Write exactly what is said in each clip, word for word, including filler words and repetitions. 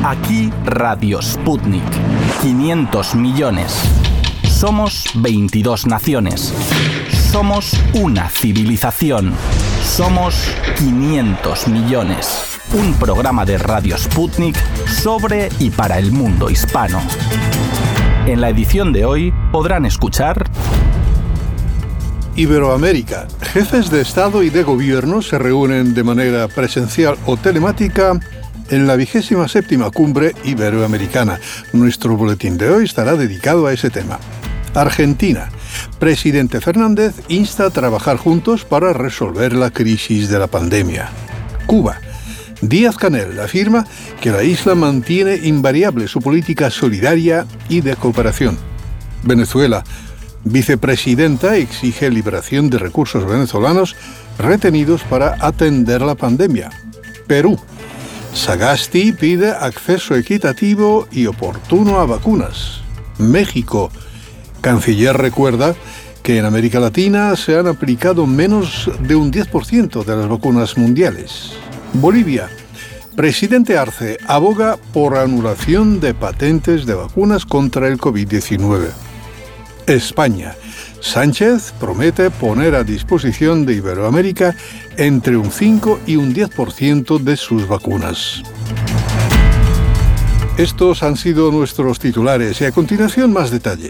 Aquí Radio Sputnik. quinientos millones. Somos veintidós naciones. Somos una civilización. Somos quinientos millones. Un programa de Radio Sputnik sobre y para el mundo hispano. En la edición de hoy podrán escuchar... Iberoamérica. Jefes de Estado y de Gobierno se reúnen de manera presencial o telemática en la vigésima séptima cumbre iberoamericana. Nuestro boletín de hoy estará dedicado a ese tema. Argentina. Presidente Fernández insta a trabajar juntos para resolver la crisis de la pandemia. Cuba. Díaz-Canel afirma que la isla mantiene invariable su política solidaria y de cooperación. Venezuela. Vicepresidenta exige liberación de recursos venezolanos retenidos para atender la pandemia. Perú. Sagasti pide acceso equitativo y oportuno a vacunas. México. Canciller recuerda que en América Latina se han aplicado menos de un diez por ciento de las vacunas mundiales. Bolivia. Presidente Arce aboga por anulación de patentes de vacunas contra el covid diecinueve. España. Sánchez promete poner a disposición de Iberoamérica entre un cinco y un diez por ciento de sus vacunas. Estos han sido nuestros titulares y a continuación más detalles.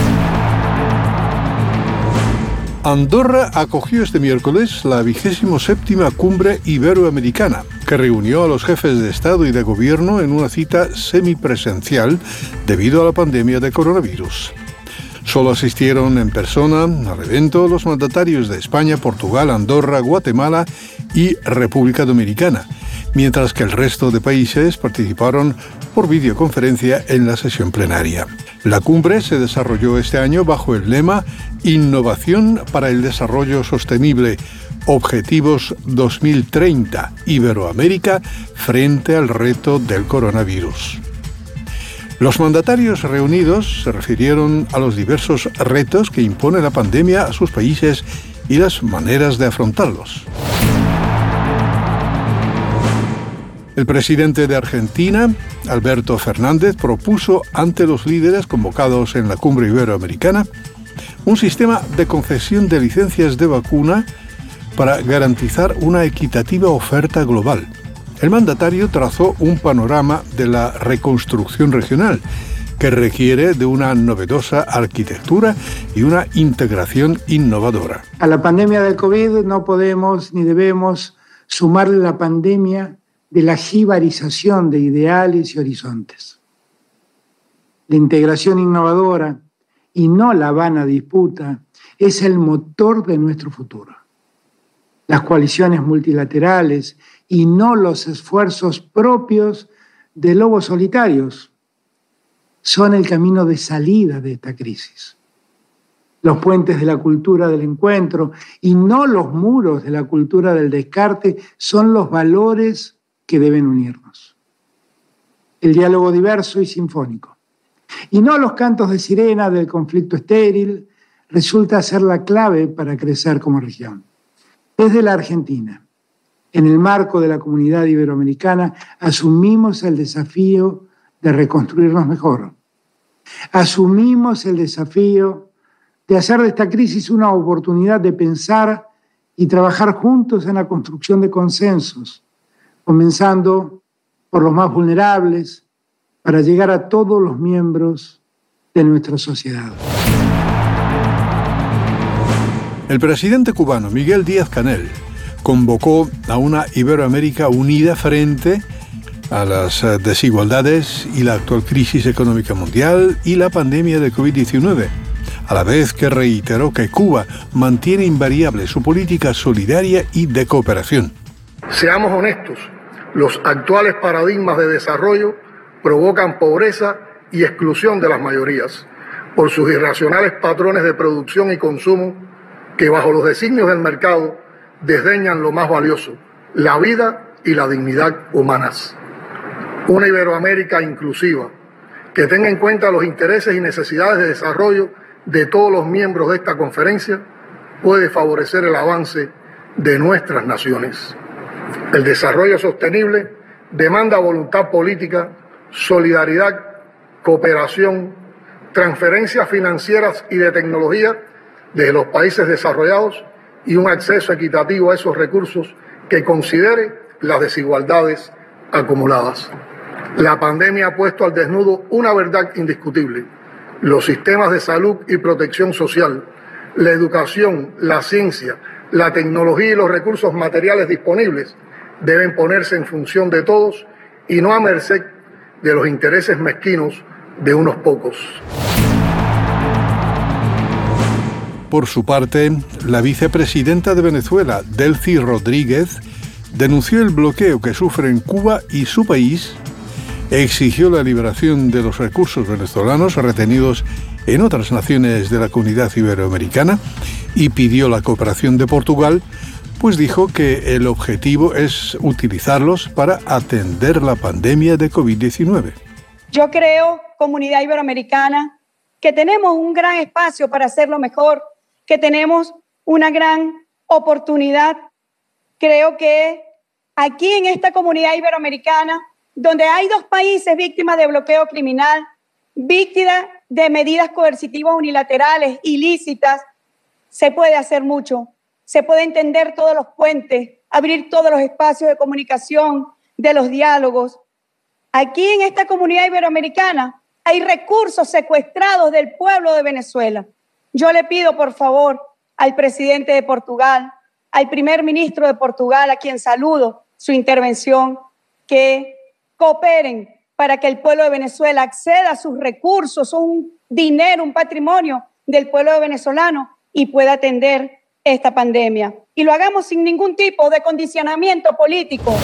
Andorra acogió este miércoles la vigésimo séptima cumbre iberoamericana, que reunió a los jefes de Estado y de Gobierno en una cita semipresencial debido a la pandemia de coronavirus. Solo asistieron en persona al evento los mandatarios de España, Portugal, Andorra, Guatemala y República Dominicana, mientras que el resto de países participaron por videoconferencia en la sesión plenaria. La cumbre se desarrolló este año bajo el lema Innovación para el Desarrollo Sostenible, Objetivos dos mil treinta, Iberoamérica frente al reto del coronavirus. Los mandatarios reunidos se refirieron a los diversos retos que impone la pandemia a sus países y las maneras de afrontarlos. El presidente de Argentina, Alberto Fernández, propuso ante los líderes convocados en la cumbre iberoamericana un sistema de concesión de licencias de vacuna para garantizar una equitativa oferta global. El mandatario trazó un panorama de la reconstrucción regional que requiere de una novedosa arquitectura y una integración innovadora. A la pandemia del COVID no podemos ni debemos sumarle la pandemia de la jibarización de ideales y horizontes. La integración innovadora y no la vana disputa es el motor de nuestro futuro. Las coaliciones multilaterales y no los esfuerzos propios de lobos solitarios son el camino de salida de esta crisis. Los puentes de la cultura del encuentro y no los muros de la cultura del descarte son los valores que deben unirnos. El diálogo diverso y sinfónico, y no los cantos de sirena del conflicto estéril, resulta ser la clave para crecer como región. Desde la Argentina, en el marco de la comunidad iberoamericana, asumimos el desafío de reconstruirnos mejor. Asumimos el desafío de hacer de esta crisis una oportunidad de pensar y trabajar juntos en la construcción de consensos, comenzando por los más vulnerables, para llegar a todos los miembros de nuestra sociedad. El presidente cubano Miguel Díaz-Canel convocó a una Iberoamérica unida frente a las desigualdades y la actual crisis económica mundial y la pandemia de covid diecinueve, a la vez que reiteró que Cuba mantiene invariable su política solidaria y de cooperación. Seamos honestos, los actuales paradigmas de desarrollo provocan pobreza y exclusión de las mayorías por sus irracionales patrones de producción y consumo que bajo los designios del mercado desdeñan lo más valioso, la vida y la dignidad humanas. Una Iberoamérica inclusiva, que tenga en cuenta los intereses y necesidades de desarrollo de todos los miembros de esta conferencia, puede favorecer el avance de nuestras naciones. El desarrollo sostenible demanda voluntad política, solidaridad, cooperación, transferencias financieras y de tecnología desde los países desarrollados y un acceso equitativo a esos recursos que considere las desigualdades acumuladas. La pandemia ha puesto al desnudo una verdad indiscutible. Los sistemas de salud y protección social, la educación, la ciencia, la tecnología y los recursos materiales disponibles deben ponerse en función de todos y no a merced de los intereses mezquinos de unos pocos. Por su parte, la vicepresidenta de Venezuela, Delcy Rodríguez, denunció el bloqueo que sufren Cuba y su país, exigió la liberación de los recursos venezolanos retenidos en otras naciones de la Comunidad Iberoamericana y pidió la cooperación de Portugal, pues dijo que el objetivo es utilizarlos para atender la pandemia de covid diecinueve. Yo creo, Comunidad Iberoamericana, que tenemos un gran espacio para hacerlo mejor, que tenemos una gran oportunidad. Creo que aquí en esta Comunidad Iberoamericana, donde hay dos países víctimas de bloqueo criminal, víctimas de medidas coercitivas unilaterales, ilícitas, se puede hacer mucho. Se puede entender todos los puentes, abrir todos los espacios de comunicación, de los diálogos. Aquí en esta Comunidad Iberoamericana hay recursos secuestrados del pueblo de Venezuela. Yo le pido, por favor, al presidente de Portugal, al primer ministro de Portugal, a quien saludo su intervención, que cooperen para que el pueblo de Venezuela acceda a sus recursos, un dinero, un patrimonio del pueblo venezolano y pueda atender esta pandemia. Y lo hagamos sin ningún tipo de condicionamiento político.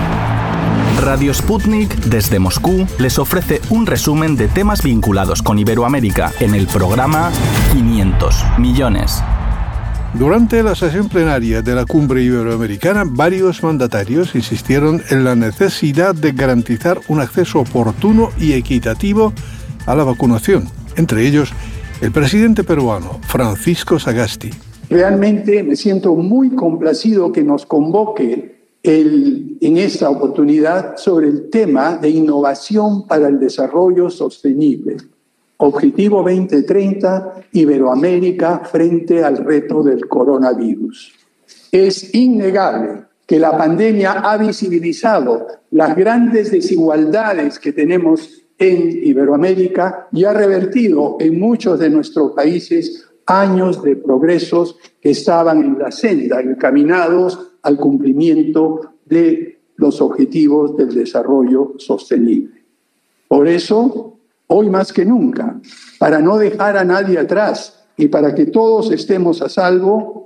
Radio Sputnik desde Moscú les ofrece un resumen de temas vinculados con Iberoamérica en el programa quinientos millones. Durante la sesión plenaria de la Cumbre Iberoamericana, varios mandatarios insistieron en la necesidad de garantizar un acceso oportuno y equitativo a la vacunación, entre ellos el presidente peruano, Francisco Sagasti. Realmente me siento muy complacido que nos convoque el, en esta oportunidad sobre el tema de innovación para el desarrollo sostenible. Objetivo veinte treinta, Iberoamérica frente al reto del coronavirus. Es innegable que la pandemia ha visibilizado las grandes desigualdades que tenemos en Iberoamérica y ha revertido en muchos de nuestros países años de progresos que estaban en la senda, encaminados al cumplimiento de los objetivos del desarrollo sostenible. Por eso, hoy más que nunca, para no dejar a nadie atrás y para que todos estemos a salvo,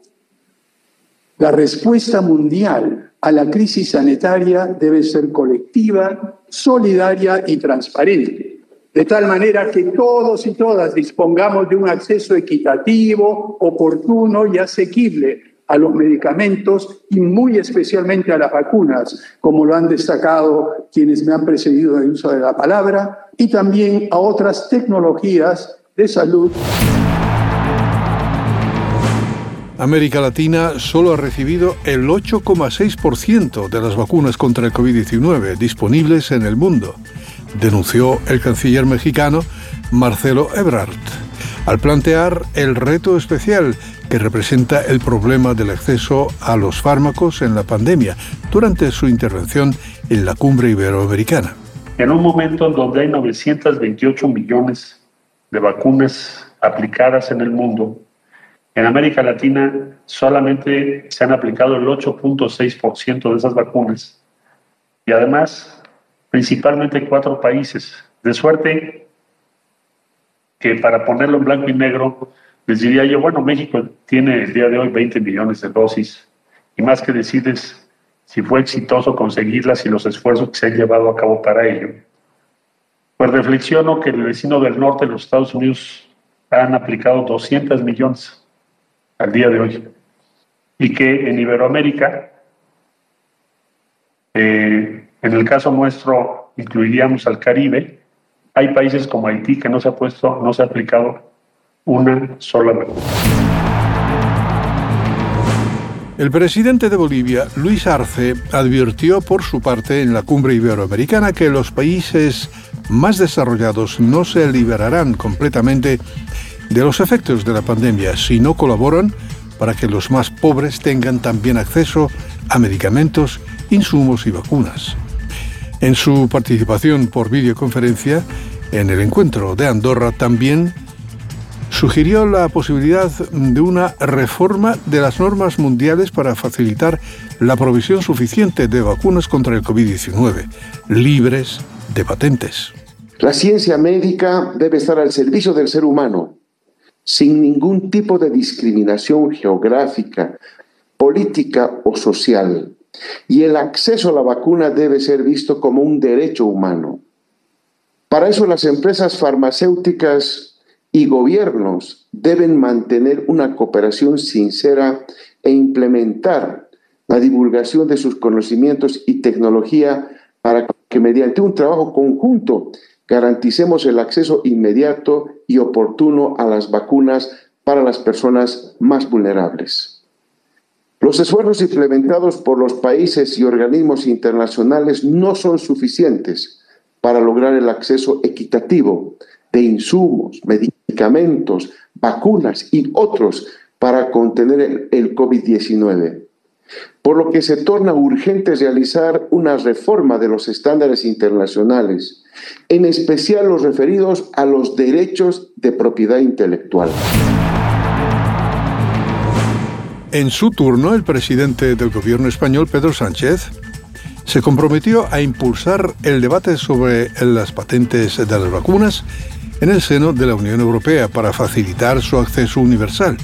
la respuesta mundial a la crisis sanitaria debe ser colectiva, solidaria y transparente, de tal manera que todos y todas dispongamos de un acceso equitativo, oportuno y asequible a los medicamentos y muy especialmente a las vacunas, como lo han destacado quienes me han precedido en el uso de la palabra, y también a otras tecnologías de salud. América Latina solo ha recibido el ocho coma seis por ciento de las vacunas contra el covid diecinueve disponibles en el mundo, denunció el canciller mexicano Marcelo Ebrard, al plantear el reto especial que representa el problema del acceso a los fármacos en la pandemia durante su intervención en la Cumbre Iberoamericana. En un momento en donde hay novecientos veintiocho millones de vacunas aplicadas en el mundo, en América Latina solamente se han aplicado el ocho punto seis por ciento de esas vacunas y además principalmente cuatro países, de suerte que para ponerlo en blanco y negro les diría yo, bueno, México tiene el día de hoy veinte millones de dosis y más que decides si fue exitoso conseguirlas y los esfuerzos que se han llevado a cabo para ello. Pues reflexiono que el vecino del norte de los Estados Unidos han aplicado doscientos millones al día de hoy y que en Iberoamérica, eh, en el caso nuestro incluiríamos al Caribe, hay países como Haití que no se ha puesto, no se ha aplicado una sola vacuna. El presidente de Bolivia, Luis Arce, advirtió por su parte en la Cumbre Iberoamericana que los países más desarrollados no se liberarán completamente de los efectos de la pandemia si no colaboran para que los más pobres tengan también acceso a medicamentos, insumos y vacunas. En su participación por videoconferencia en el encuentro de Andorra también sugirió la posibilidad de una reforma de las normas mundiales para facilitar la provisión suficiente de vacunas contra el covid diecinueve, libres de patentes. La ciencia médica debe estar al servicio del ser humano, sin ningún tipo de discriminación geográfica, política o social. Y el acceso a la vacuna debe ser visto como un derecho humano. Para eso las empresas farmacéuticas y gobiernos deben mantener una cooperación sincera e implementar la divulgación de sus conocimientos y tecnología para que mediante un trabajo conjunto garanticemos el acceso inmediato y oportuno a las vacunas para las personas más vulnerables. Los esfuerzos implementados por los países y organismos internacionales no son suficientes para lograr el acceso equitativo de insumos, medicamentos, vacunas y otros para contener el, el covid diecinueve. Por lo que se torna urgente realizar una reforma de los estándares internacionales, en especial los referidos a los derechos de propiedad intelectual. En su turno, el presidente del gobierno español, Pedro Sánchez, se comprometió a impulsar el debate sobre las patentes de las vacunas en el seno de la Unión Europea para facilitar su acceso universal,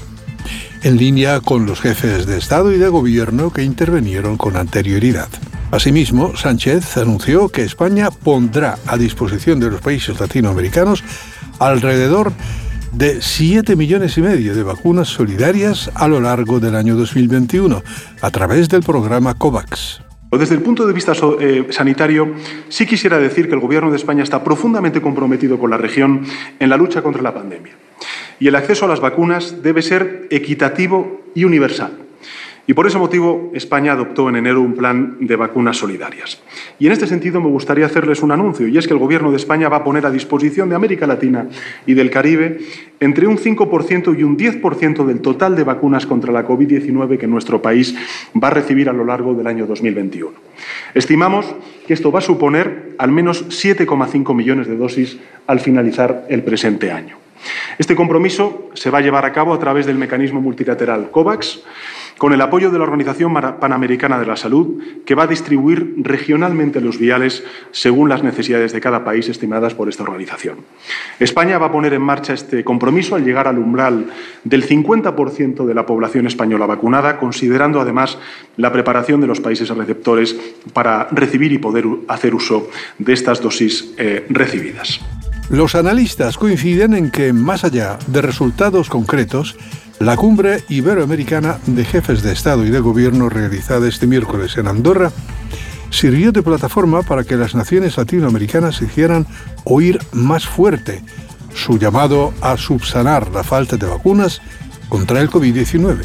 en línea con los jefes de Estado y de Gobierno que intervinieron con anterioridad. Asimismo, Sánchez anunció que España pondrá a disposición de los países latinoamericanos alrededor de siete millones y medio de vacunas solidarias a lo largo del año dos mil veintiuno, a través del programa COVAX. Desde el punto de vista eh, sanitario, sí quisiera decir que el Gobierno de España está profundamente comprometido con la región en la lucha contra la pandemia. Y el acceso a las vacunas debe ser equitativo y universal. Y por ese motivo, España adoptó en enero un plan de vacunas solidarias. Y en este sentido me gustaría hacerles un anuncio, y es que el Gobierno de España va a poner a disposición de América Latina y del Caribe entre un cinco por ciento y un diez por ciento del total de vacunas contra la covid diecinueve que nuestro país va a recibir a lo largo del año dos mil veintiuno. Estimamos que esto va a suponer al menos siete coma cinco millones de dosis al finalizar el presente año. Este compromiso se va a llevar a cabo a través del mecanismo multilateral COVAX, con el apoyo de la Organización Panamericana de la Salud, que va a distribuir regionalmente los viales según las necesidades de cada país estimadas por esta organización. España va a poner en marcha este compromiso al llegar al umbral del cincuenta por ciento de la población española vacunada, considerando además la preparación de los países receptores para recibir y poder hacer uso de estas dosis eh, recibidas. Los analistas coinciden en que, más allá de resultados concretos, la cumbre iberoamericana de jefes de Estado y de Gobierno realizada este miércoles en Andorra sirvió de plataforma para que las naciones latinoamericanas hicieran oír más fuerte su llamado a subsanar la falta de vacunas contra el covid diecinueve.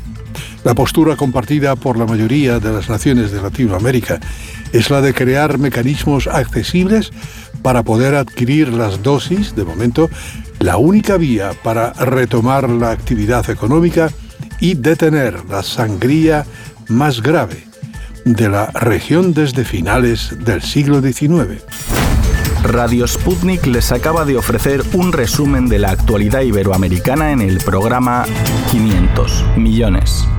La postura compartida por la mayoría de las naciones de Latinoamérica es la de crear mecanismos accesibles para poder adquirir las dosis, de momento, la única vía para retomar la actividad económica y detener la sangría más grave de la región desde finales del siglo diecinueve. Radio Sputnik les acaba de ofrecer un resumen de la actualidad iberoamericana en el programa quinientos millones.